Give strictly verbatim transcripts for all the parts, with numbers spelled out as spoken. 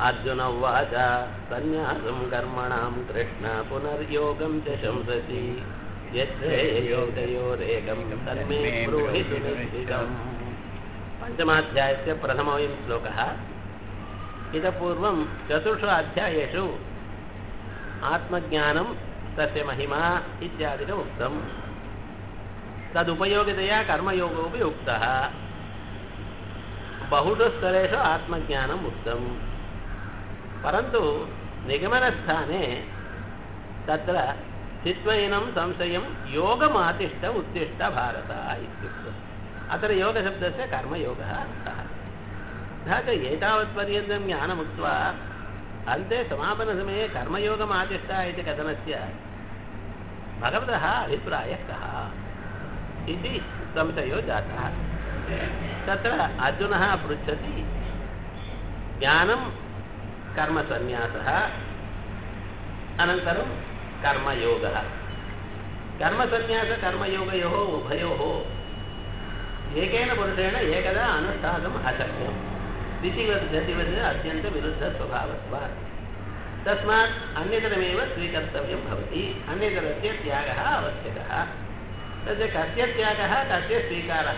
अर्जुन उवाच सन्न्यासं कर्मणां कृष्ण पुनर्योगं च शंससि यच्छ्रेयोगयोरेकं तन्मे ब्रूहि सुनिश्चितम्। पञ्चमाध्यायस्य प्रथमोऽयं श्लोकः। इतः पूर्वं चतुर्षु अध्यायेषु आत्मज्ञानं तस्य महिमा इत्यादिकम् उक्तं। तदुपयोगितया कर्मयोगोऽपि उक्तः। बहुषु स्तरेषु आत्मज्ञानम् उक्तं, परन्तु निगमनस्थाने तत्र चित्वैनं संशयं योगमातिष्ठ उत्तिष्ठ भारत इत्युक्तम्। अत्र योगशब्दस्य कर्मयोगः अर्थः। तथा च एतावत्पर्यन्तं ज्ञानमुक्त्वा अन्ते समापनसमये कर्मयोगमातिष्ठ इति कथनस्य भगवतः अभिप्रायः कः इति संशयो जातः। तत्र अर्जुनः पृच्छति, ज्ञानं कर्मसन्न्यासः अनन्तरं कर्मयोगः। कर्मसन्न्यासकर्मयोगयोः उभयोः एकेन पुरुषेण एकदा अनुष्ठातुम् अशक्यं। दिशिवत् गतिवत् अत्यन्तविरुद्धस्वभावत्वात् तस्मात् अन्यतरमेव स्वीकर्तव्यं भवति। अन्यतरस्य त्यागः आवश्यकः। तस्य कस्य त्यागः कस्य स्वीकारः?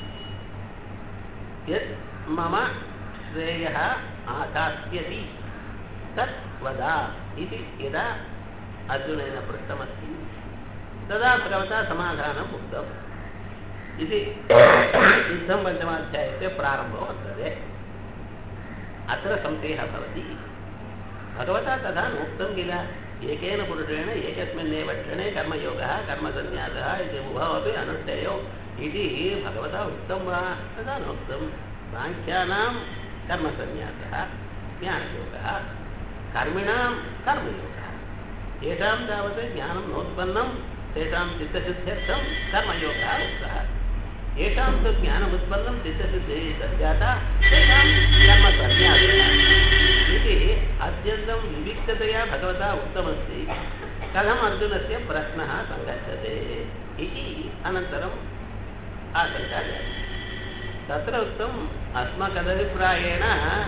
यत् मम श्रेयः आधास्यति तत् वद इति यदा अर्जुनेन पृष्टमस्ति तदा भगवता समाधानम् उक्तम् इति इत्थं पञ्चमाध्यायस्य प्रारम्भो वर्तते। अत्र संशयः भवति, भगवता तथा नोक्तं किल, एकेन पुरुषेण एकस्मिन्नेव क्षणे कर्मयोगः कर्मसन्न्यासः इति उभौ अपि अनुष्ठेयो इति भगवता उक्तं वा? तथा नोक्तं। साङ्ख्यानां कर्मसन्न्यासः ज्ञानयोगः, कर्मिणां कर्मयोगः। येषां तावत् ज्ञानं नोत्पन्नं तेषां चित्तशुद्ध्यर्थं कर्मयोगः उक्तः। येषां तु ज्ञानमुत्पन्नं चित्तशुद्धिः सज्जाता तेषां कर्मसन्न्यासः इति अत्यन्तं विविक्ततया भगवता उक्तमस्ति। कथम् अर्जुनस्य प्रश्नः सङ्गच्छते इति अनन्तरम् आशङ्का जाता। तत्र उक्तम्, अस्मकदभिप्रायेण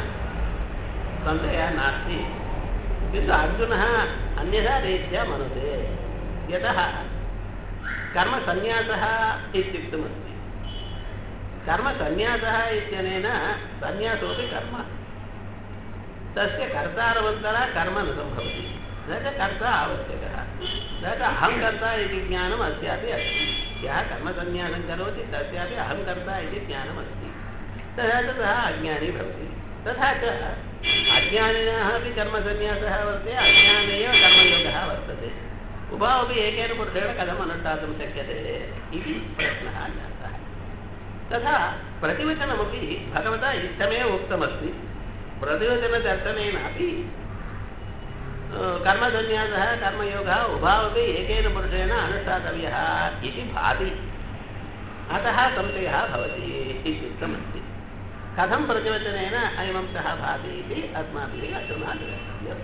संशयः नास्ति, किन्तु अर्जुनः अन्यथा रीत्या मनुते। यतः कर्मसन्न्यासः इत्युक्तमस्ति। कर्मसन्न्यासः इत्यनेन सन्न्यासोऽपि कर्म, तस्य कर्तारमन्तरा कर्म न सम्भवति, न च कर्ता आवश्यकः। न च अहं कर्ता इति ज्ञानम् अस्यापि अस्ति। यः कर्मसन्न्यासं करोति तस्यापि अहं कर्ता इति ज्ञानमस्ति। तथा च सः अज्ञानी भवति। तथा च अज्ञानिनः अपि कर्मसन्न्यासः वर्तते, अज्ञाने एव कर्मयोगः वर्तते। उभौ अपि एकेन पुरुषेण कथम् अनुष्ठातुं शक्यते इति प्रश्नः जातः। तथा प्रतिवचनमपि भगवता इत्थमेव उक्तमस्ति। प्रतिवचनदर्शनेनापि कर्मसन्न्यासः कर्मयोगः उभावपि एकेन पुरुषेण अनुष्ठातव्यः इति भाति। अतः संशयः भवति इत्युक्तमस्ति। कथं प्रतिवचनेन अयमंशः भाति इति अस्माभिः अधुना द्रष्टव्यम्।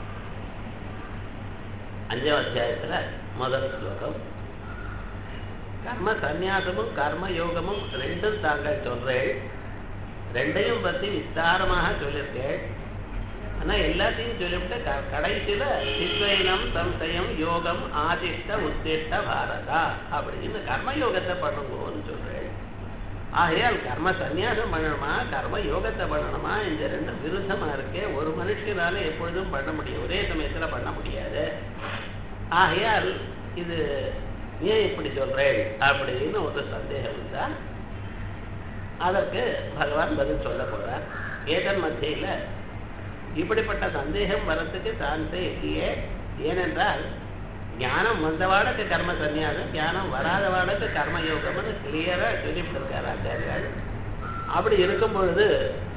அஞ்சாம் அத்தியாயத்தில் முதல் ஸ்லோகம், கர்மசன்னியாசமும் கர்மயோகமும் ரெண்டும் தாங்கள் சொல்றேன், ரெண்டையும் பற்றி விஸ்தாரமாக சொல்லியிருக்கேன். ஆனால் எல்லாத்தையும் சொல்லிவிட்டு க கடைசியில் சித்வைனம் சம்சயம் யோகம் ஆதிஷ்ட உத்திஷ்ட பாரதா அப்படின்னு கர்மயோகத்தை பண்ணுங்கன்னு சொல்றேன். ஆகையால் கர்ம சன்னியாசம் பண்ணணுமா கர்ம யோகத்தை பண்ணணுமா, இந்த ரெண்டும் விருத்தமாக இருக்கே. ஒரு மனுஷனால எப்பொழுதும் பண்ண முடியும், ஒரே சமயத்தில் பண்ண முடியாது. ஆகையால் இது ஏன் இப்படி சொல்றேன் அப்படின்னு ஒரு சந்தேகம் இருந்தால் அதற்கு பகவான் பதில் சொல்ல போறார். ஏதன் மத்தியில் இப்படிப்பட்ட சந்தேகம் வரத்துக்கு சான்ஸே இல்லையே. ஏனென்றால் ஞானம் வந்தவாளுக்கு கர்ம சன்னியாசம், ஞானம் வராதவாளுக்கு கர்மயோகம்னு கிளியராக சொல்லிட்டு இருக்காரு ஆச்சாரியால். அப்படி இருக்கும் பொழுது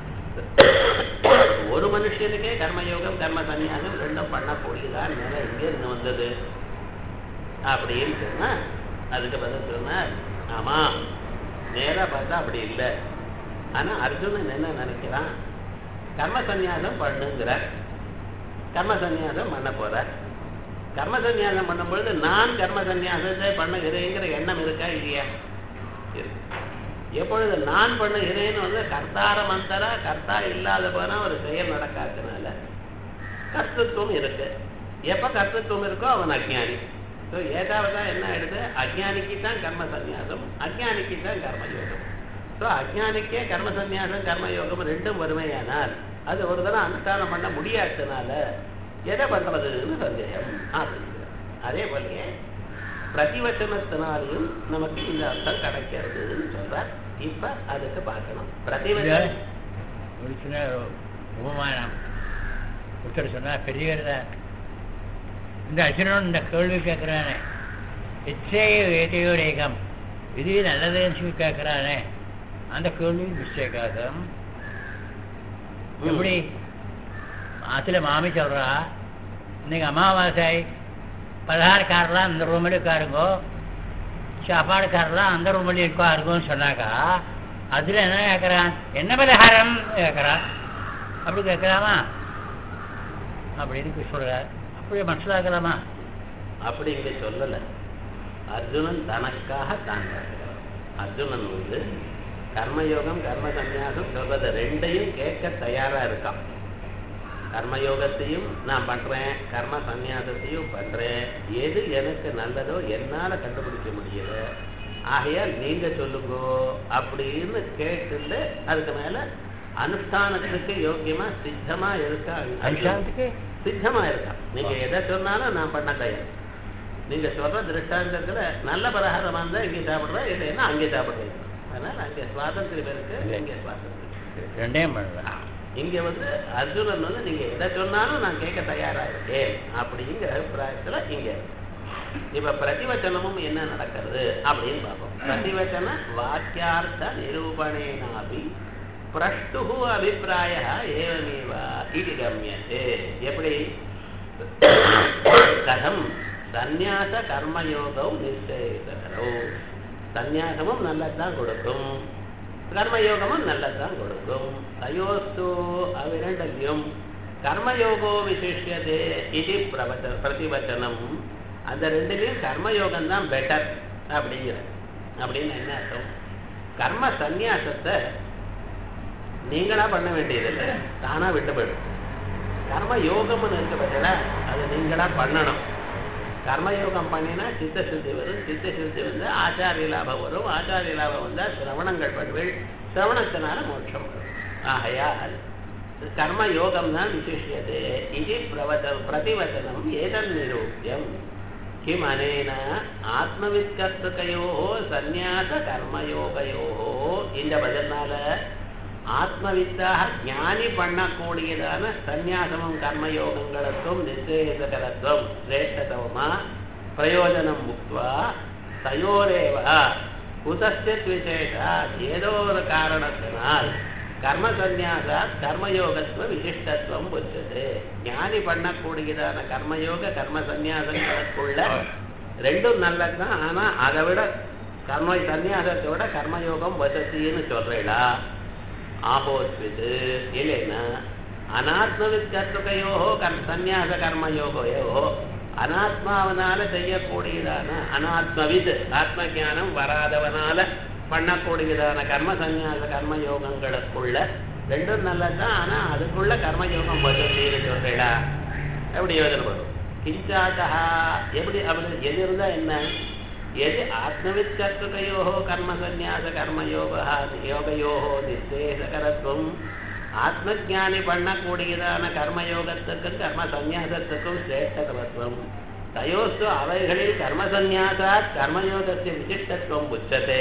ஒரு மனுஷனுக்கே கர்மயோகம் கர்ம சன்னியாசம் ரெண்டும் பண்ண போயிதான் நிலை இங்கே இருந்து வந்தது அப்படின்னு சொன்னா அதுக்கு பதில் சொன்னார், ஆமா நேராக பார்த்தா அப்படி இல்லை. ஆனால் அர்ஜுனன் என்ன நினைக்கிறான், கர்ம சன்னியாசம் பண்ணுங்கிற, கர்ம சன்னியாசம் பண்ண போற. கர்ம சன்னியாசம் பண்ணும்பொழுது நான் கர்ம சன்னியாசத்தை பண்ணுகிறேங்கிற எண்ணம் இருக்கா இல்லையா? இருக்கு. எப்பொழுது நான் பண்ணுகிறேன்னு வந்து கர்த்தார மந்தரா கர்த்தா இல்லாத போனா ஒரு செயல் நடக்காதனால கர்த்தத்துவம் இருக்கு. எப்ப கர்த்தத்துவம் இருக்கோ அவன் அஜ்ஞானி. ஸோ ஏதாவது என்ன ஆயிடுது, அஜ்ஞானிக்கு தான் கர்ம சந்நியாசம், அஜ்ஞானிக்கு தான் கர்மயோகம். ஸோ அஜ்ஞானிக்கே கர்ம சந்நியாசம் கர்மயோகம் ரெண்டும் வறுமையானால் அது ஒரு தடவை அனுஷ்டானம் பண்ண முடியாததுனால எதை பண்றதுன்னு சந்தேகம் அப்படிங்கிறது. அதே போலயே பிரதிவச்சனத்தினாலையும் நமக்கு இந்த அர்த்தம் கிடைக்கிறதுன்னு சொல்றார். இப்ப அதுக்கு பார்க்கணும். பிரதிவச்சனம் ஒரு சின்ன உபமானம் ஒருத்தர் சொன்னா பெரியவர் இந்த அர்ஜுனன் இந்த கேள்வி கேட்கிறானே, இச்சையோ ஏதையோ ரேகம் இது நல்லதுன்னு சொல்லி கேட்கிறானே, அந்த கேள்வி நிச்சயகாதம். எப்படி ஆத்துல மாமி சொல்றா, இன்னைக்கு அமாவாசை பலகாரக்காரெல்லாம் அந்த ரூமில் உட்காருங்கோ, சாப்பாடுக்காரெல்லாம் அந்த ரூமில் உட்காருங்கன்னு சொன்னாக்கா அதுல என்ன கேட்கறான், என்ன பலகாரம் கேட்கறான். அப்படி கேட்கலாமா அப்படின்னு சொல்றார். அப்படியே மனசிலாக்கலாமா? அப்படி இங்க சொல்லல. அர்ஜுனன் தனக்காக தான் கேட்கிறான். அர்ஜுனன் வந்து கர்மயோகம் கர்ம சந்நியாசம் சொல்றத ரெண்டையும் கேட்க தயாரா இருக்கான். கர்மயோகத்தையும் நான் பண்றேன், கர்ம சந்நியாசத்தையும் பண்றேன், எது எனக்கு நல்லதோ என்னால கண்டுபிடிக்க முடியல, ஆகையால் நீங்க சொல்லுங்கோ அப்படின்னு கேட்டு அதுக்கு மேல அனுஷ்டானத்துக்கு யோக்கியமா சித்தமா இருக்கா, அனுஷ்டானத்துக்கு சித்தமா இருக்கா. நீங்க எதை சொன்னாலும் நான் பண்ண தயார். நீங்க சொல்ற திருஷ்டாந்தத்துல நல்ல பலகாரமா இருந்தா இங்கே சாப்பிடுறேன், இல்லைன்னா அங்கே சாப்பிடுறேன். அதனால அங்கே சுவாதந்திரம் இருக்கு, இங்கே சுவாதந்திரம் ரெண்டையும் பண்ணலாம். இங்க வந்து அர்ஜுனன் வந்து நீங்க எதை சொன்னாலும் நான் கேட்க தயாரா இருக்கேன் அப்படிங்கிற அபிப்பிராயத்துல இங்க. இப்ப பிரதிவச்சனமும் என்ன நடக்கிறது அப்படின்னு பார்ப்போம். பிரதிவச்சன வாக்கியார்த்த நிரூபணேனாபி பிரஷ்டு அபிப்பிராய ஏவமேவா இது கம்யதே. எப்படி கதம் சந்நியாச கர்மயோகம் நிச்சயிதரோ, சந்நியாசமும் நல்லதுதான் கொடுக்கும், கர்மயோகமும் நல்லதுதான் கொடுக்கும். தயோஸ்து அவ்விரண்டையும் கர்மயோகோ விசிஷ்யதே இது பிரவச்ச பிரதிவச்சனம். அந்த ரெண்டுலையும் கர்மயோகம் தான் பெட்டர் அப்படிங்கிற. அப்படின்னு என்ன அர்த்தம், கர்ம சந்நியாசத்தை நீங்களா பண்ண வேண்டியதில்லை, தானா விட்டு போயிடும். கர்ம யோகம்னு இருக்க பட்சல அது நீங்களா பண்ணணும். கர்மயோகம் பண்ணினா சித்த சுத்தி வரும், சித்த சுத்தி வந்து ஆச்சாரிய லாபம் வரும், ஆச்சாரிய லாபம் வந்தால் சிரவணங்கள் பண்ணுவீள், சிரவணத்தினால மோட்சம் வரும். ஆகையால் கர்ம யோகம் தான் விசிஷ்யதே இது பிரவச்ச பிரதிவச்சனம் ஏதன் நிரூபியம். கிம் அனேன ஆத்மவித்கர்த்தகையோ சந்நியாச கர்மயோகையோ. இந்த பதினால ஆத்மவித்தாக ஞானி பண்ணக்கூடியதான சந்நியாசமும் கர்மயோகங்களுக்கும் நிச்சயகரத்துவம் சிரேஷ்டதவமா பிரயோஜனம் முக்வா தயோரேவ குதஸ்தித் விசேஷா ஏதோ ஒரு காரணத்தினால் கர்ம சந்நியாசா கர்மயோகத்துவ விசிஷ்டத்துவம் உச்சது. ஞானி பண்ணக்கூடியதான கர்மயோக கர்ம சந்நியாசங்களுக்குள்ள ரெண்டும் நல்லதுதான். ஆனா அதை விட கர்ம சந்நியாசத்தை விட கர்மயோகம் வசதின்னு சொல்றீங்களா? ஆபோஸ்விது இல்லைன்னா அனாத்மவித் கர்த்துகையோ கர் சந்நியாச கர்மயோகையோ, அனாத்மாவனால செய்யக்கூடியதான அனாத்மவித் ஆத்ம ஜானம் வராதவனால பண்ணக்கூடியதான கர்ம சந்நியாச கர்மயோகங்களுக்குள்ள ரெண்டும் நல்லதுதான். ஆனா அதுக்குள்ள கர்மயோகம் வசதின்னு சொல்றீங்களா? எப்படி யோஜனை பண்ணும்? கிஞ்சாதா எப்படி அப்படி எது இருந்தா என்ன, எது ஆத்மவித் கர்த்துகையோ கர்ம சந்நியாச கர்மயோக யோகையோ நிச்சேஷகரத்துவம், ஆத்ம ஜானி பண்ணக்கூடியதான கர்மயோகத்துக்கும் கர்ம சந்நியாசத்துக்கும் சிரேஷ்டத்துவம். தயோஸ்து அவைகளில் கர்ம சந்நியாசா கர்மயோகத்தின் விசிஷ்டத்துவம் உச்சதே.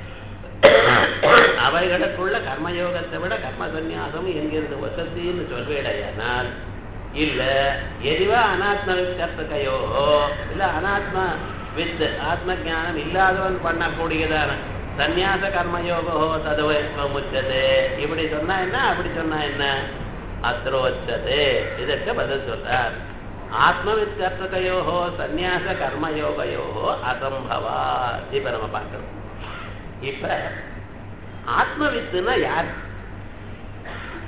அவைகளுக்குள்ள கர்மயோகத்தை விட கர்ம சந்நியாசம் என்கிறது வசதின்னு சொல்வேடையானால் இல்ல எதுவா அனாத்மவித் கர்த்துகையோ இல்ல அனாத்ம வித் ஆத்ம ஜானம் இல்லாதவன் பண்ணக்கூடியதான சந்நியாச கர்மயோகோ ததுவம் உச்சதே. இப்படி சொன்னா என்ன, அப்படி சொன்னா என்ன, அத்ரோச்சதே. இதற்கு பதில் சொல்றார். ஆத்மவித் கர்த்தகையோ சந்நியாச கர்மயோகையோ அசம்பவா. இப்ப நம்ம பார்க்கிறோம். இப்ப ஆத்மவித்துனா யார்?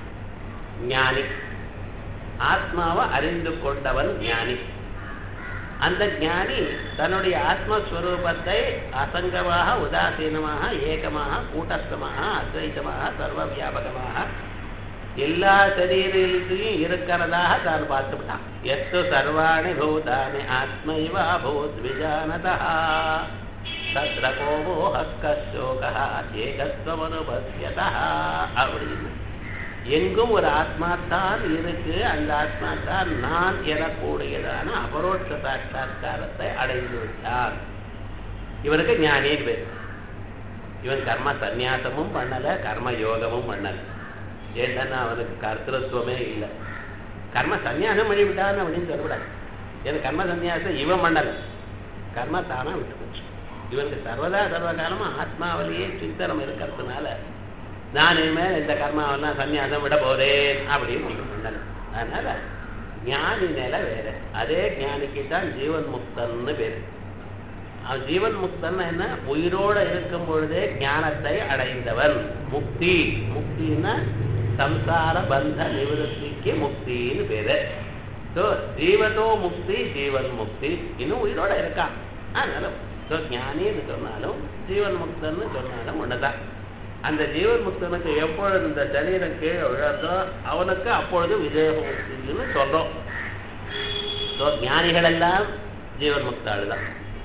ஞானி. ஆத்மாவை அறிந்து கொண்டவன் ஞானி. அந்த ஞானி தன்னுடைய ஆத்மஸ்வரூபத்தை அசங்கமாக உதாசீனமாக ஏகமாக கூட்டஸ்தமாக அத்வைத்தமாக சர்வ வியாபகமாக எல்லா சரீரத்திலையும் இருக்கிறதாக தான் பார்த்துவிட்டான். எஸ்து சர்வாணி பூதானி ஆத்மைவா பூத் விஜானதா தத்ர கோபோ ஹஸ்கசோகா ஏகஸ்வமனுபஸ்யதா அப்படின்னு எங்கும் ஒரு ஆத்மாத்தான் இருக்கு. அந்த ஆத்மாத்தான் நான் எனக்கூடியதான அபரோட்ச சாட்சா்காரத்தை அடைந்து விட்டான். இவனுக்கு ஞானின்னு பேர். இவன் கர்ம சந்நியாசமும் பண்ணல, கர்ம யோகமும் பண்ணல. ஏன்னா அவனுக்கு கர்த்தத்துவமே இல்லை. கர்ம சந்நியாசம் பண்ணி விட்டான்னு அப்படின்னு சொல்லக்கூடாது. ஏன்னா கர்ம சந்நியாசம் இவன் பண்ணல, கர்ம தானா விட்டு போச்சு. இவனுக்கு சர்வதா சர்வ காலமா ஆத்மாவிலேயே சிந்தனம் இருக்கிறதுனால நான் இனிமேல் இந்த கர்மாவெல்லாம் சன்னியாசம் விட போறேன் அப்படின்னு ஒன்றும் பண்ணல. அதனால ஞானி நிலை வேற. அதே ஞானிக்கு தான் ஜீவன் முக்தன்னு பேரு. அவன் ஜீவன் முக்தன் என்ன, உயிரோடு இருக்கும் பொழுதே ஞானத்தை அடைந்தவன். முக்தி முக்தின்னா சம்சார பந்த நிவர்த்திக்கு முக்தின்னு பேரு. ஸோ ஜீவதோ முக்தி ஜீவன் முக்தி. இன்னும் உயிரோட இருக்கான். அதனால ஸோ ஞானின்னு சொன்னாலும் ஜீவன் முக்தன்னு சொன்னாலும் ஒண்ணுதான். அந்த ஜீவன் முக்தனுக்கு எப்பொழுது இந்த சரீரம் கீழே விழாதோ அவனுக்கு அப்பொழுது விஜயமுக்தின்னு சொல்றோம். ஸோ ஞானிகள் எல்லாம் ஜீவன் முக்தாளுதான்.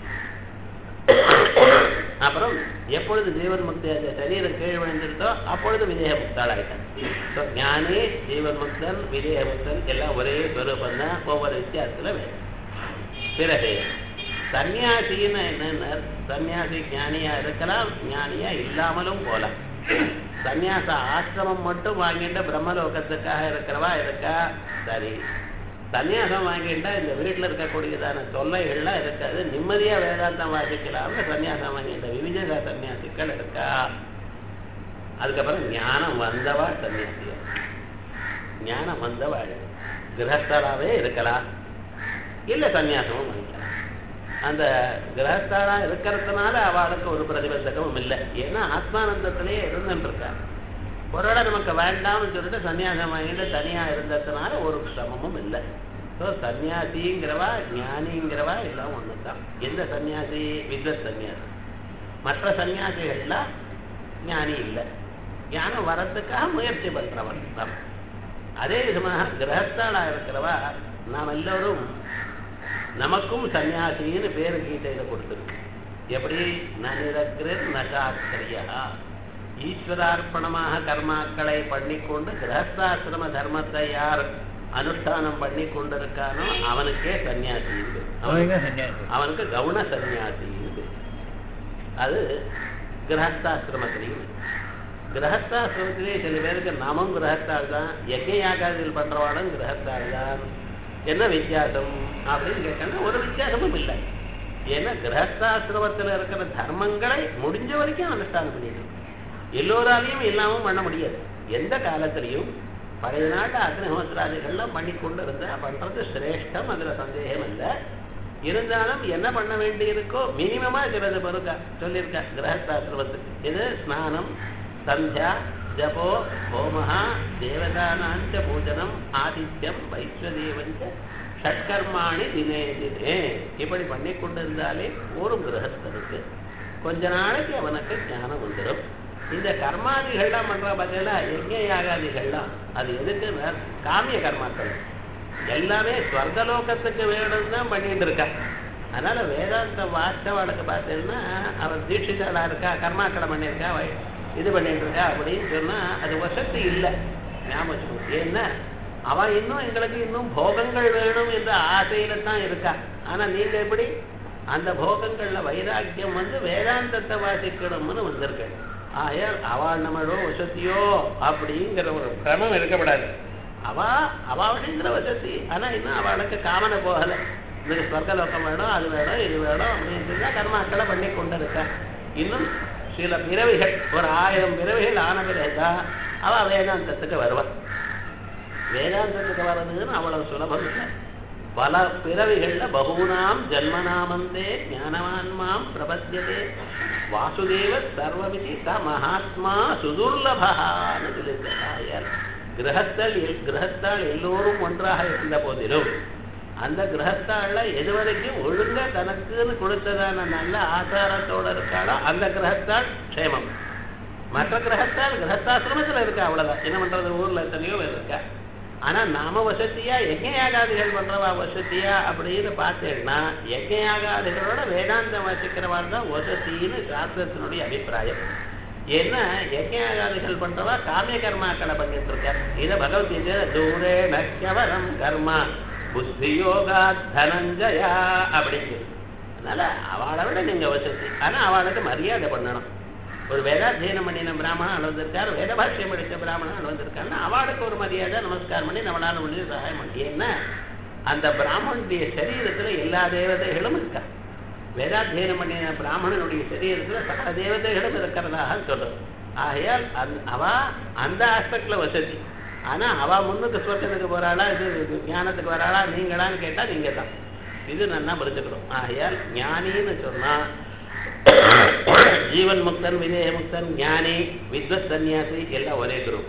அப்புறம் எப்பொழுது ஜீவன் முக்தி அந்த சரீரம் கீழ் விழுந்திருந்தோ அப்பொழுது விஜய முக்தாள் ஆயிட்டான். ஸோ ஞானி ஜீவன் முக்தன் விஜய முக்தன் எல்லாம் ஒரே ஸ்வரூபம் தான், ஒவ்வொரு வித்தியாசத்துல வேணும். பிறகு சன்னியாசின்னு என்னன்னா, சன்னியாசி ஞானியா இருக்கலாம், ஞானியா இல்லாமலும் போலாம். சன்னியாச ஆசிரமம் மட்டும் வாங்கிட்டு பிரம்மலோகத்துக்காக இருக்கிறவா இருக்கா, சரி. சன்னியாசம் வாங்கிட்டா இந்த வீட்டில் இருக்கக்கூடியதான தொல்லைகள்லாம் இருக்காது, நிம்மதியா வேதாந்தம் வாசிக்கலாம்னு சன்னியாசம் வாங்கிட்ட விவிஜக சன்னியாசிகள் இருக்கா. அதுக்கப்புறம் ஞானம் வந்தவா சன்னியாசியா, ஞானம் வந்தவாள் கிரகஸ்தராகவே இருக்கலாம், இல்லை சன்னியாசமும் வாங்கிக்கலாம். அந்த கிரகஸ்தாரா இருக்கிறதுனால அவளுக்கு ஒரு பிரதிபந்தகமும் இல்லை. ஏன்னா ஆத்மானந்தத்திலேயே இருந்துட்டு இருக்கா. ஒருவேளை நமக்கு வேண்டாம்னு சொல்லிட்டு சன்னியாசம் வாங்கிட்டு தனியா இருந்ததுனால ஒரு சிரமமும் இல்லை. ஸோ சன்னியாசிங்கிறவா ஞானிங்கிறவா எல்லாம் ஒண்ணுதான். எந்த சன்னியாசி? வித்வத் சன்னியாசி. மற்ற சன்னியாசிகள்லாம் ஞானி இல்லை, ஞானம் வரத்துக்காக முயற்சி பண்றவன் தான். அதே விதமாக கிரகஸ்தாளா இருக்கிறவா நாம் எல்லோரும் நமக்கும் சன்னியாசின்னு பேரு கீதையில கொடுத்துருக்கு. எப்படி? நனிரக்ரர் நசாஸ்திரியா, ஈஸ்வரார்ப்பணமாக கர்மாக்களை பண்ணிக்கொண்டு கிரகஸ்தாசிரம தர்மத்தை யார் அனுஷ்டானம் பண்ணி கொண்டிருக்கானோ அவனுக்கே சன்னியாசி. அவனுக்கு கவுன சன்னியாசி. அது கிரகஸ்தாசிரமத்திலையும். கிரகஸ்தாசிரமத்திலே சில பேருக்கு நாமும் கிரகஸ்தால் தான், யஜ்ஞ யாகாதிகள் பண்றவாளும் கிரகஸ்தால் தான். என்ன வித்தியாசம் அப்படின்னு கேட்டா ஒரு வித்தியாசமும் இல்லை. ஏன்னா கிரகஸ்தாசிரமத்தில் இருக்கிற தர்மங்களை முடிஞ்ச வரைக்கும் அனுஷ்டானம் பண்ணிட்டு எல்லோராலையும் எல்லாமும் பண்ண முடியாது. எந்த காலத்திலையும் பழைய நாட்டு அக்னிஹோத்திராதிகள்லாம் பண்ணி கொண்டு இருந்தா பண்றது சிரேஷ்டம், அதுல சந்தேகம் இல்லை. இருந்தாலும் என்ன பண்ண வேண்டி இருக்கோ மினிமமா சிலது பொருக்கா சொல்லியிருக்கா கிரகஸ்தாசிரமத்துக்கு. இது ஸ்நானம், சந்தியா, ஜபோ, ஹோமஹா, தேவதானாஞ்ச பூஜனம், ஆதித்யம், வைஸ்வதேவஞ்ச ஷட்கர்மாணி தினே தினே இப்படி பண்ணி கொண்டு இருந்தாலே ஒரு கிரகஸ்தனுக்கு கொஞ்ச நாளைக்கு அவனுக்கு ஞானம் வந்துடும். இந்த கர்மாதிகள்லாம் பண்ற பார்த்தீங்கன்னா யஜ்ஞ யாகாதிகள்லாம் அது எதுக்கு? காமிய கர்மாக்கள் எல்லாமே ஸ்வர்கலோகத்துக்கு வேணும் தான் பண்ணிட்டு இருக்கா. அதனால வேதாந்த வாஸ்தவாளுக்கு பார்த்தீங்கன்னா அவர் தீட்சிதாளா இருக்கா, கர்மாக்களை பண்ணியிருக்கா, இது பண்ணிட்டு இருக்கா அப்படின்னு சொன்னா அது வசதி இல்லை. ஞாபகம். ஏன்னா அவன் இன்னும் எங்களுக்கு இன்னும் போகங்கள் வேணும் என்ற ஆசையில தான் இருக்கா. ஆனா நீங்க எப்படி அந்த போகங்கள்ல வைராக்கியம் வந்து வேதாந்தத்தை வாசிக்கணும்னு வந்திருக்க. ஆயால் அவள் நம்மளோ வசதியோ அப்படிங்கிற ஒரு கிரமம் இருக்கப்படாது. அவா அவளுங்கிற வசதி, ஆனா இன்னும் அவளுக்கு காமனை போகலை. இதுக்கு ஸ்வர்கலோகம் வேணும், அது வேணும், இது வேணும் அப்படின்னு சொல்லி கர்மாக்களை பண்ணி கொண்டு இருக்கா. இன்னும் சில பிறவிகள், ஒரு ஆயிரம் பிறவிகள் ஆன பிறகுதான் அவ வேதாந்தத்துக்கு வருவான். வேதாந்தத்துக்கு வர்றதுன்னு அவ்வளவு சுலபம் இல்லை. பல பிறவிகள்ல பகூனாம் ஜன்மநாமந்தே ஞானவான்மாம் பிரபத்தியதே வாசுதேவ சர்வமிதி ச மகாத்மா சுதுர்லபான்னு சொல்லியிருக்கார். கிரகத்தால் கிரகத்தால் எல்லோரும் ஒன்றாக இருந்த போதிலும் அந்த கிரகத்தால எது வரைக்கும் ஒழுங்கா தனக்குன்னு கொடுத்ததான நல்ல ஆச்சாரத்தோட இருக்காளோ அந்த கிரகத்தால் க்ஷேமம். மற்ற கிரகத்தால் கிரகத்தாசிரமத்துல இருக்கா, அவ்வளவுதான். என்ன பண்றது, ஊர்ல எத்தனையோ பேர் இருக்கா. ஆனா நாம வசதியா யஜ்ஞயாகாதிகள் பண்றவா வசதியா அப்படின்னு பார்த்தேன்னா யஜ்ஞயாகாதிகளோட வேதாந்தம் வசிக்கிறவாள் தான் வசதின்னு சாஸ்திரத்தினுடைய அபிப்பிராயம். ஏன்னா யஜ்ஞயாகாதிகள் பண்றவா காமிய கர்மாக்களை பண்ணிட்டு இருக்கார். இதை பகவத்கீதை தூரே நக்கியவரம் கர்மா புத்தியோகா தனஞ்சயா அப்படின்னு. அதனால அவளை விட நீங்க வசதி. ஆனா அவளுக்கு மரியாதை பண்ணணும். ஒரு வேதாத்தியனம் பண்ணின பிராமணன் வந்திருக்கார், வேத பாஷ்யம் படித்த பிராமணன் வந்திருக்காருன்னா அவளுக்கு ஒரு மரியாதை நமஸ்காரம் பண்ணி நம்மளால முடிஞ்சு சகாயம் பண்ணி. ஏன்னா அந்த பிராமணனுடைய சரீரத்துல எல்லா தேவதைகளும் இருக்கா. வேதாத்தியனம் பண்ணின பிராமணனுடைய சரீரத்துல சகல தேவதைகளும் இருக்கிறதாக சொல்றது. ஆகையால் அவ அந்த ஆஸ்பெக்ட்ல வசதி. ஆனா அவ முன்னுக்கு சொர்க்கத்துக்கு போறாளா, இது ஞானத்துக்கு வராளா, நீங்களான்னு கேட்டா நீங்க தான். இது நல்லா புரிஞ்சுக்கணும். ஆகையால் ஞானின்னு சொன்னா ஜீவன் முக்தன், விதேய முக்தன், ஞானி, வித்வத் சன்னியாசி எல்லாம் ஒரே குரூப்.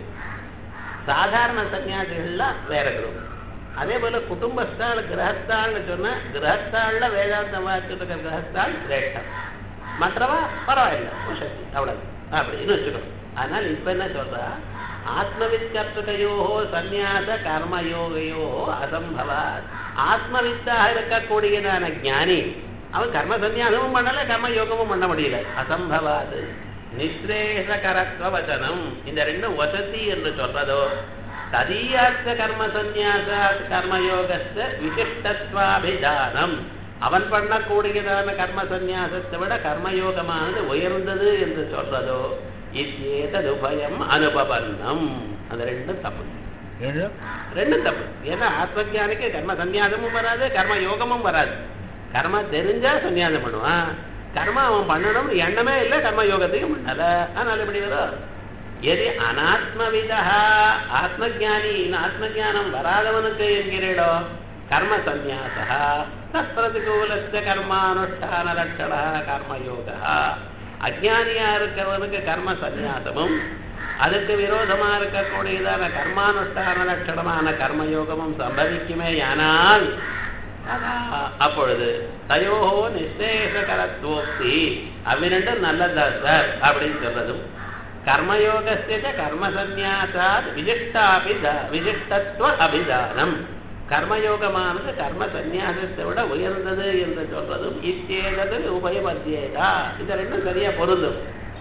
சாதாரண சன்னியாசிகள்லாம் வேற குரூப். அதே போல குடும்பஸ்தாள் கிரகஸ்தாள்னு சொன்னா கிரகஸ்தாள்ல வேதாந்தம் வாசிட்டு இருக்க கிரகஸ்தாள் சிரேஷ்டம், மற்றவா பரவாயில்ல சக்தி அவ்வளவு அப்படின்னு வச்சுக்கணும். அதனால இப்ப என்ன சொல்றா, ஆத்மவித்கர்த்தகையோ சந்நியாச கர்மயோகையோ அசம்பவா. ஆத்மவித்தாக இருக்கக்கூடியதான ஞானி அவன் கர்ம சந்நியாசமும் பண்ணல, கர்ம யோகமும் பண்ண முடியல. அசம்பவாது நிஸ்ரேஷ கரத்வ வசனம். இந்த ரெண்டும் வசதி என்று சொல்றதோ ததீயார்த்த கர்ம சந்நியாச கர்மயோகஸ்த விசிஷ்டத்வாபிதானம். அவன் பண்ணக்கூடியதான கர்ம சந்நியாசத்தை விட கர்மயோகமானது உயர்ந்தது என்று சொல்றதோ இத்தேதது உபயம் அனுபவன்னம். அந்த ரெண்டும் தப்பு, ரெண்டும் தப்பு. ஏன்னா ஆத்மஜானிக்கு கர்ம சந்நியாசமும் வராது, கர்ம யோகமும் வராது. கர்மா தெரிஞ்சா சன்னியாசம் பண்ணுவான், கர்மா அவன் பண்ணணும் எண்ணமே இல்லை, கர்ம யோகத்தையும் பண்ணல. அதனால எப்படி வரும்? எது அனாத்மவிதா ஆத்மஜானி, ஆத்மஜானம் வராதவனுக்கு என்கிறீடோ கர்ம சந்நியாசா தற்பிரதிகூலஸ்ய கர்மானுஷ்டான லட்சணா கர்மயோகா. அஜானியா இருக்கிறவனுக்கு கர்ம சந்நியாசமும் அதுக்கு விரோதமா இருக்கக்கூடியதான கர்மானுஷ்டான லட்சணமான கர்மயோகமும் சம்பவிக்குமே. ஆனால் அப்பொழுது தயோஹோ நிசேஷகரத்வோக்தி அவ்விரண்டும் நல்லதா சார் அப்படின்னு சொல்றதும் கர்மயோகஸ்ய கர்ம சந்நியாசாத் விசிஷ்டாபி விசிஷ்டத்துவ அபிதானம். கர்மயோகமானது கர்ம சந்நியாசத்தை விட உயர்ந்தது என்று சொல்றதும் இத்தேதது உபயமத்தியேதா. இது ரெண்டும் சரியா பொருந்தும்.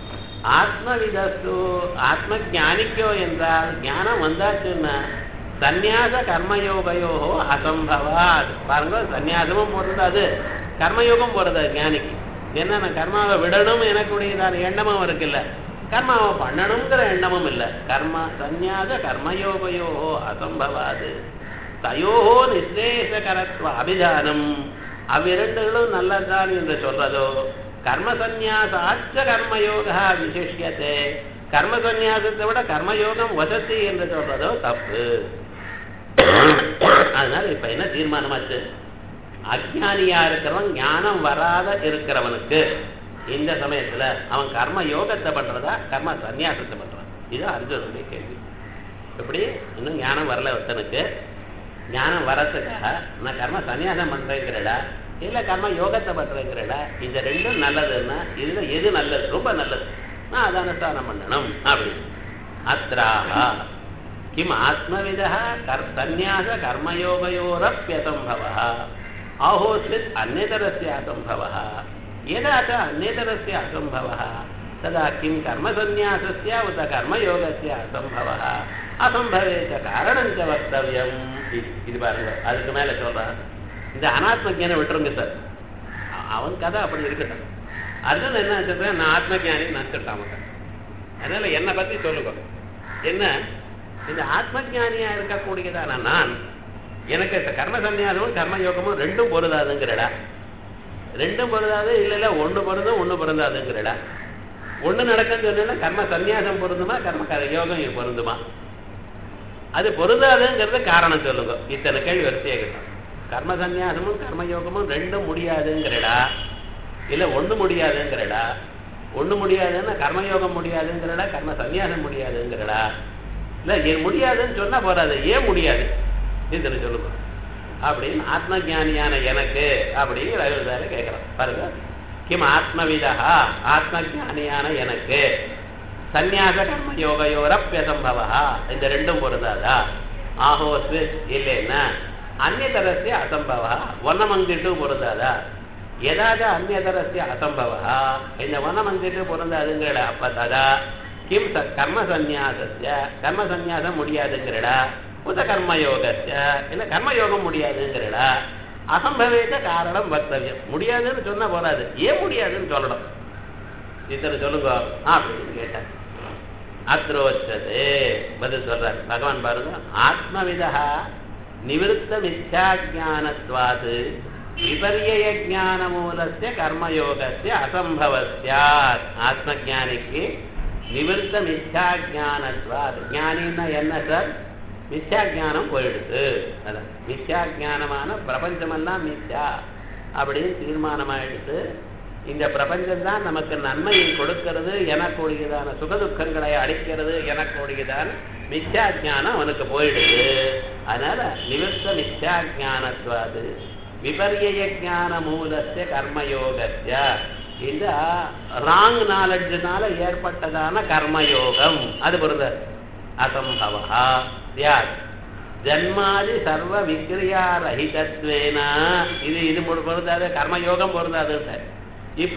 ஆத்மவிதஸ்து ஆத்ம ஜானிக்கோ என்றால் ஞானம் வந்தாச்சுன்னா சந்நியாச கர்மயோகையோ அசம்பவா. பாருங்க, சந்நியாசமும் பொருந்தாது, கர்மயோகம் பொருந்தாது ஞானிக்கு. ஏன்னா நான் கர்மாவை விடணும் எனக்குடையதான எண்ணமும் இருக்குல்ல, கர்மாவை பண்ணணுங்கிற எண்ணமும் இல்லை. கர்ம சந்நியாச கர்மயோகையோ அசம்பவாது தயோஹோ நிசேஷகரத்வ அபிதானம். அவ்விரண்டுகளும் நல்லதான் என்று சொல்றதோ கர்ம சந்நியாசாச்ச கர்மயோகா விசிஷ்யத்தை. கர்ம சந்நியாசத்தை விட கர்மயோகம் வசதி என்று சொல்றதோ தப்பு. அதனால இப்ப என்ன தீர்மானமாச்சு, அஜ்ஞானியா இருக்கிறவன் ஞானம் வராத இருக்கிறவனுக்கு இந்த சமயத்துல அவன் கர்ம யோகத்தை பண்றதா கர்ம சந்நியாசத்தை பண்றான்? இது அர்ஜுனுடைய கேள்வி. எப்படி இன்னும் ஞானம் வரல ஒருத்தனுக்கு, ஞானம் வரத்துக்காக நான் கர்ம சந்நியாசம் பண்றேங்கிறடா இல்ல கர்ம யோகத்தை பண்றேங்கிறடா? இந்த ரெண்டும் நல்லதுன்னா இதுல எது நல்லது, ரொம்ப நல்லது, நான் அதை அனுஷ்டானம் பண்ணணும் அப்படின்னு. அத்ராஹா கிம் ஆத்மவிதா கர் சந்நியாச கர்மயோகயோரப்யசம்பவः ஆஹோஸ்மித் அந்நியதரஸ்ய அசம்பவः. यदा च अन्यतरस्य असम्भवः तदा किं कर्मसन्न्यासस्य उत कर्मयोगस्य असम्भवः असम्भवे च कारणं च वक्तव्यम्. இது பாருங்க, அதுக்கு மேல சொல்றான் இந்த அனாத்ம ஞானம் விட்டுருங்க சார், அவன் கதை அப்படி இருக்கட்டும். அர்ஜுன் என்ன சொல்றேன், நான் ஆத்ம ஞானி நினைச்சிட்டான். அதனால என்னை பத்தி சொல்லுங்க. என்ன இந்த ஆத்ம ஞானியா இருக்கக்கூடியதான நான் எனக்கு கர்ம சந்நியாசமும் கர்மயோகமும் ரெண்டும் பொருதாதுங்கிறடா? ரெண்டும் பொருந்தாது இல்ல இல்ல ஒண்ணு பொருந்தும் ஒண்ணு பொருந்தாதுங்கிறடா? ஒண்ணு நடக்குன்னு சொன்னா கர்ம சந்நியாசம் பொருந்துமா கர்ம யோகம் பொருந்துமா? அது பொருந்தாதுங்கிறது காரணம் சொல்லுங்க. இத்தனை கேள்வி வரிசையாகட்டும். கர்ம சந்நியாசமும் கர்மயோகமும் ரெண்டும் முடியாதுங்கிறடா இல்ல ஒண்ணு முடியாதுங்கிறடா? ஒண்ணு முடியாதுன்னா கர்மயோகம் முடியாதுங்கிறடா கர்ம சந்நியாசம் முடியாதுங்கிறடா? இல்ல ஏன் முடியாதுன்னு சொன்னா போறாது, ஏன் முடியாது இதுன்னு சொல்லுங்க. அப்படின்னு ஆத்ம ஞானியான எனக்கு அப்படின்னு ரகுதாரி கேட்கிறான் பாருங்க. கிம் ஆத்மவிதா ஆத்ம ஞானியான எனக்கு சந்நியாச கர்ம யோகயோரப்பியசம்பவா இந்த ரெண்டும் பொருந்தாதா? ஆஹோ ஸ்விஸ் இல்லைன்னா அந்நியதரஸ்ய அசம்பவா வண்ணமங்கிட்டு பொருந்தாதா? எதாவது அந்நியதரஸ்ய அசம்பவா இந்த வண்ணமங்கிட்டு பொருந்தாதுங்கிறடா. அப்ப ததா கிம் கர்ம சந்நியாசஸ்ய கர்ம சந்நியாசம் முடியாதுங்கிறடா. புத கர்மயோகஸ்ய இல்ல கர்மயோகம் முடியாதுங்கிறடா. அசம்பவேத காரணம் வக்தவியம். முடியாதுன்னு சொன்னா போறாது, ஏன் முடியாதுன்னு சொல்லணும். இத்தனை சொல்லுங்க அப்படின்னு கேட்டார். அத்ரோச்சது பதில் சொல்றார் பகவான் பாருங்க. ஆத்மவிதா நிவிருத்த மித்யா ஜானத்வாது விபர்யய ஜான மூலஸ்ய கர்மயோகஸ்ய அசம்பவஸ்யாத். ஆத்ம ஜானிக்கு நிவிருத்த மித்யா ஜானத்வாது. ஞானின்னா என்ன சார்? மித்யா ஜானம் போயிடுது. அதான் மித்யா ஜானமான பிரபஞ்சமெல்லாம் மித்யா அப்படின்னு தீர்மானமாயிடுது. இந்த பிரபஞ்சம்தான் நமக்கு நன்மையை கொடுக்கிறது, எனக்கூடியதான சுகதுக்கங்களை அளிக்கிறது, எனக்கூடியதான மித்யா ஜானம் அவனுக்கு போயிடுது. அதனால நிவர்த்த மித்யா ஜானத்வாது விபர்யய ஜான மூலஸ்ய கர்மயோகஸ்ய இந்த ராங் நாலெட்ஜினால ஏற்பட்டதான கர்மயோகம் அது பொருந்தாது. அசம்பவா யார் ஜன்மாதி சர்வ விக்ரியா ரஹிதத்வேன இது இது பொருந்தாது. கர்மயோகம் பொருந்தாது சார். இப்ப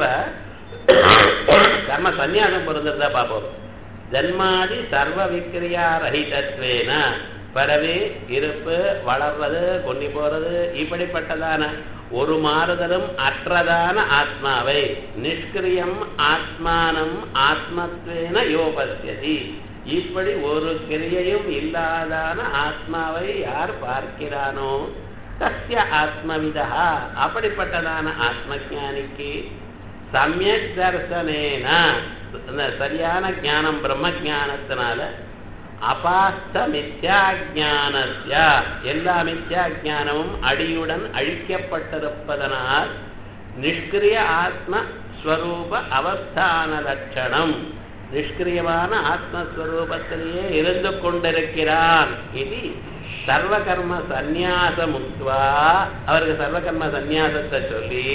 கர்ம சந்நியாசம் பொருந்தா பார்ப்போம். ஜன்மாதி சர்வ விக்ரியா ரஹிதத்வேன பரவி இருப்பு வளர்றது கொண்டு போறது இப்படிப்பட்டதான ஒரு மாறுதலும் அற்றதான ஆத்மாவை நிஷ்கிரியம் ஆத்மானம் ஆத்மத்வேன யோபஸ்யதி. இப்படி ஒரு கிரியையும் இல்லாதான ஆத்மாவை யார் பார்க்கிறானோ தஸ்ய ஆத்மவிதா அப்படிப்பட்டதான ஆத்மஜானிக்கு சமயக் தர்சனேன சரியான ஞானம் பிரம்ம ஜானத்தினால அபாஸ்த மித்யா ஜானஸ்ய எல்லா மித்யா ஜானமும் அடியுடன் அழிக்கப்பட்டிருப்பதனால் நிஷ்கிரிய ஆத்மஸ்வரூப அவஸ்தான லட்சணம் நிஷ்கிரியமான ஆத்மஸ்வரூபத்திலேயே இருந்து கொண்டிருக்கிறான். இது சர்வகர்ம சந்நியாச முக்துவா அவருக்கு சர்வகர்ம சந்நியாசத்தை சொல்லி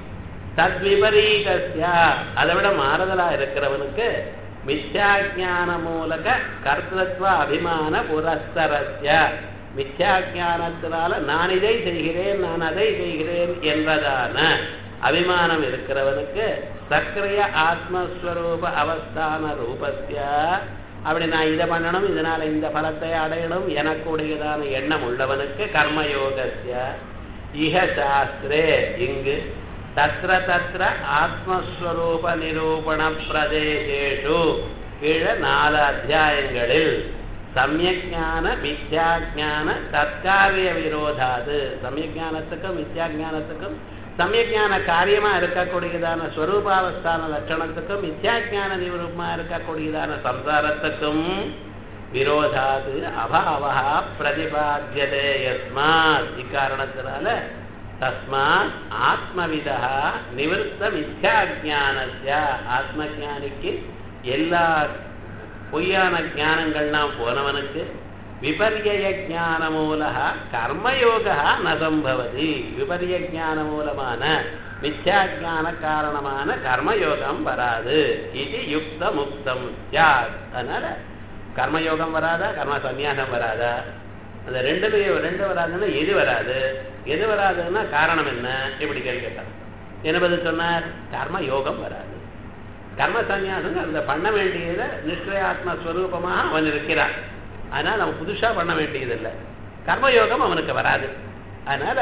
தத்விபரீதஸ்ய அதை விட மாறுதலா இருக்கிறவனுக்கு மித்யா ஜான மூலக கர்த்தத்வ அபிமான புரஸ்தரஸ்ய மித்யா ஜானத்தினால நான் இதை செய்கிறேன் நான் அதை செய்கிறேன் என்பதான அபிமானம் இருக்கிறவனுக்கு சக்ரிய ஆத்மஸ்வரூப அவஸ்தான ரூபஸ்ய அப்படி நான் இதை பண்ணணும் இதனால இந்த பலத்தை அடையணும் எனக்குடையதான எண்ணம் உள்ளவனுக்கு கர்மயோகஸ்ய இஹ சாஸ்திரே இங்கு தத்ர தத்ர ஆத்மஸ்வரூப நிரூபண பிரதேசேஷு கீழ நாலு அத்தியாயங்களில் சமயஜான மித்யாஜான தற்காரிய விரோதாது சமயஜானத்துக்கும் மித்யாஜானத்துக்கும் சமயஜான காரியமா இருக்கக்கூடியதான ஸ்வரூபாவஸ்தான லட்சணத்துக்கும் மித்யாஜான நிரூபமா இருக்கக்கூடியதான சம்சாரத்துக்கும் விரோதாது அபாவா பிரதிபாத்தியதே யஸ்மாத் இக்காரணத்தினால தஸ்மாத் ஆத்மவிதா நிவர்த்த மித்யாஜானஸ்ய ஆத்மஜானிக்கு எல்லா பொய்யான ஞானங்கள்லாம் போனவனுக்கு விபர்யய ஞான மூலக கர்மயோக நசம்பவதி விபர்ய ஞான மூலமான மித்யா ஞான காரணமான கர்மயோகம் வராது. இது யுக்த முக்தம் யாத். அதனால கர்மயோகம் வராதா கர்ம சந்நியாசம் வராதா அந்த ரெண்டுலையும் ரெண்டு வராதுன்னா எது வராது எது வராதுன்னா காரணம் என்ன இப்படி கேள்வி கேட்டார். என்ன பதில் சொன்னார்? கர்ம யோகம் வராது. கர்ம சந்நியாசம் அந்த பண்ண வேண்டியதை நிஷ்கிரியாத்மஸ்வரூபமாக அவன் இருக்கிறான். அதனால் அவன் புதுசா பண்ண வேண்டியதில்லை. கர்மயோகம் அவனுக்கு வராது. அதனால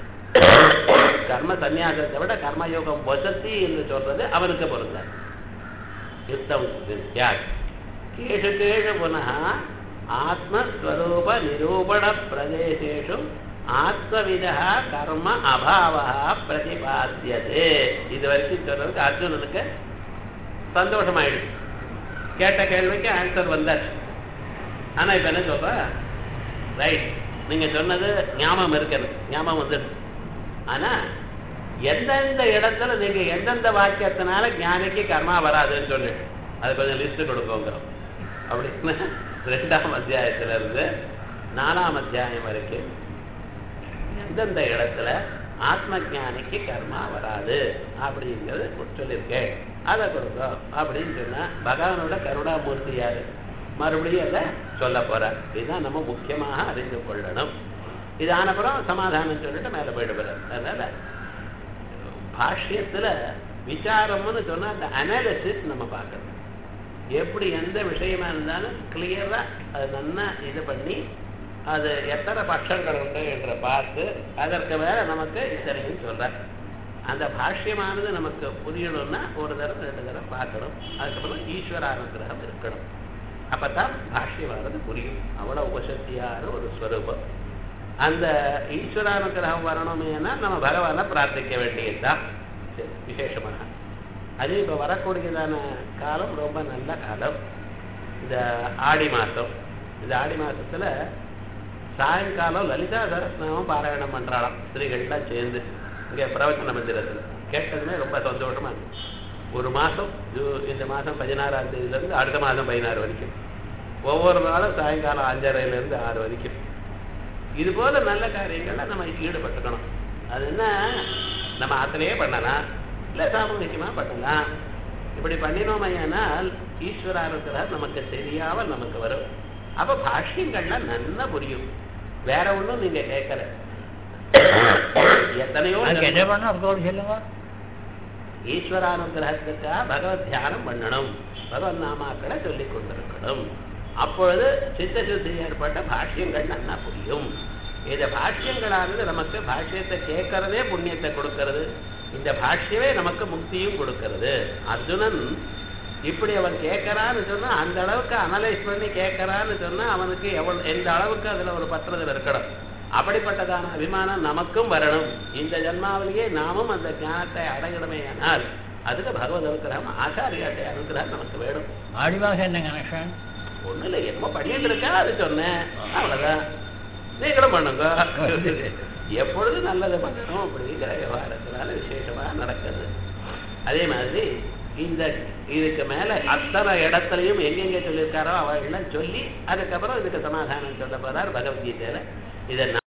கர்ம சந்நியாசத்தை விட கர்மயோகம் வசதி என்று சொல்றது அவனுக்கு பொருந்தாது. யுத்தம் கேஷு கேஷு புனः ஆத்மஸ்வரூப நிரூபண பிரதேசேஷு ஆத்மவிதா கர்ம அபாவா பிரதிபாத்தியதே. இது வரைக்கும் சொல்றதுக்கு அர்ஜுனனுக்கு சந்தோஷமாயிடுச்சு. கேட்ட கேள்விக்கு ஆன்சர் வந்தாச்சு. ஆனா இப்ப என்ன சொல்ற? ரைட், நீங்க சொன்னது ஞாபகம் இருக்கிறது, ஞாபகம் வந்துடுது. ஆனா எந்தெந்த இடத்துல நீங்க எந்தெந்த வாக்கியத்தினால ஞானிக்கு கர்மா வராதுன்னு சொல்லி அது கொஞ்சம் லிஸ்ட் கொடுக்கோங்கிறோம். அப்படின்னு ரெண்டாம் அத்தியாயத்துல இருந்து நாலாம் அத்தியாயம் வரைக்கும் இந்தந்த இடத்துல ஆத்ம ஞானிக்கு கர்மா வராது அப்படிங்கிறது சொல்லியிருக்கேன், அதை கொடுங்க அப்படின்னு சொன்னா பகவானோட கருணாமூர்த்தி யாரு மறுபடியும் அதை சொல்ல போறார். இதுதான் நம்ம முக்கியமாக அறிந்து கொள்ளணும். இது ஆனப்புறம் சமாதானம் சொல்லிட்டு மேல போயிட்டு போறார். அதனால பாஷ்யத்துல விசாரம்னு சொன்னா அந்த அனாலிசிஸ் நம்ம பார்க்கணும். எப்படி எந்த விஷயமா இருந்தாலும் கிளியரா அது நல்லா இது பண்ணி அது எத்தனை பட்சங்கள் உண்டு என்று பார்த்து அதற்கு மேல நமக்கு இத்தனையும் சொல்ற அந்த பாஷ்யமானது நமக்கு புரியணும்னா ஒரு தடவை ரெண்டு தடவை பார்க்கணும். அதுக்கப்புறம் ஈஸ்வரானுகிரகம் இருக்கணும். அப்பதான் பாஷ்யமானது புரியும். அவ்வளவு உபசக்தியான ஒரு ஸ்வரூபம். அந்த ஈஸ்வரானுகிரகம் வரணுமேனா நம்ம பகவானை பிரார்த்திக்க வேண்டியதுதான் விசேஷமாக. அது இப்ப வரக்கூடியதான காலம் ரொம்ப நல்ல காலம். இந்த ஆடி மாசம், இந்த ஆடி மாசத்துல சாயங்காலம் லலிதா சரஸ்நாமம் பாராயணம் பண்றாளாம் ஸ்திரீகள்லாம் சேர்ந்து இங்க பிரவச்சன மந்திரத்துல. கேட்டதுமே ரொம்ப சந்தோஷமா இருக்கு. ஒரு மாசம் இந்த மாசம் பதினாறாம் தேதியில இருந்து அடுத்த மாசம் பதினாறு வரைக்கும் ஒவ்வொரு நாளும் சாயங்காலம் அஞ்சரையில இருந்து ஆறு வரைக்கும் இது போல நல்ல காரியங்கள்ல நம்ம ஈடுபட்டுக்கணும். அது என்ன, நம்ம ஆத்திலேயே பண்ணலாம், இல்ல சாமூகியமா பண்ணலாம். இப்படி பண்ணினோமையானால் ஈஸ்வரானுகிரகம் நமக்கு தெரியாமல் நமக்கு வரும். அப்ப பாஷ்யங்கள்லாம் நல்லா புரியும். வேற ஒண்ணும் நீங்க கேட்கல. எத்தனையோ என்ன பண்ணணும் சொல்லுங்க. ஈஸ்வரானுகிரகத்துக்காக பகவத் தியானம் பண்ணணும், பகவத் நாமாக்களை சொல்லிக் கொண்டிருக்கணும். அப்பொழுது சித்த சுத்தி ஏற்பட்ட பாஷ்யங்கள் நல்லா புரியும். இந்த பாஷ்யங்களானது நமக்கு பாஷ்யத்தை கேட்கறதே புண்ணியத்தை கொடுக்கிறது. இந்த பாஷ்யமே நமக்கு முக்தியும் கொடுக்கிறது. அர்ஜுனன் இப்படி அவன் கேட்கறான்னு சொன்னா அந்த அளவுக்கு அனலைஸ் பண்ணி கேட்கறான்னு சொன்னா அவனுக்கு எவ்வளவு எந்த அளவுக்கு அதுல ஒரு பற்றுதல் இருக்கணும். அப்படிப்பட்டதான அபிமானம் நமக்கும் வரணும். இந்த ஜன்மாவிலேயே நாமும் அந்த ஞானத்தை அடையணுமே ஆனால் அதுக்கு பகவத் அனுகிரகம் ஆச்சாரியாட்டை அனுகிரகம் நமக்கு வேணும். ஆடி மாசம் என்ன கனெக்ஷன்? ஒண்ணு இல்லை, என்னமோ பண்ணிட்டு இருக்கா அது சொன்னேன், அவ்வளவுதான். நீங்களும் பண்ணுங்க. எப்பொழுது நல்லது பண்ணணும் அப்படிங்கிற விவகாரத்தினால விசேஷமா நடக்குது. அதே மாதிரி இந்த இதுக்கு மேல அத்தனை இடத்துலையும் எங்கெங்க சொல்லியிருக்காரோ அவெல்லாம் சொல்லி அதுக்கப்புறம் இதுக்கு சமாதானம் சொல்ல போறார் பகவத்கீதையில. இதை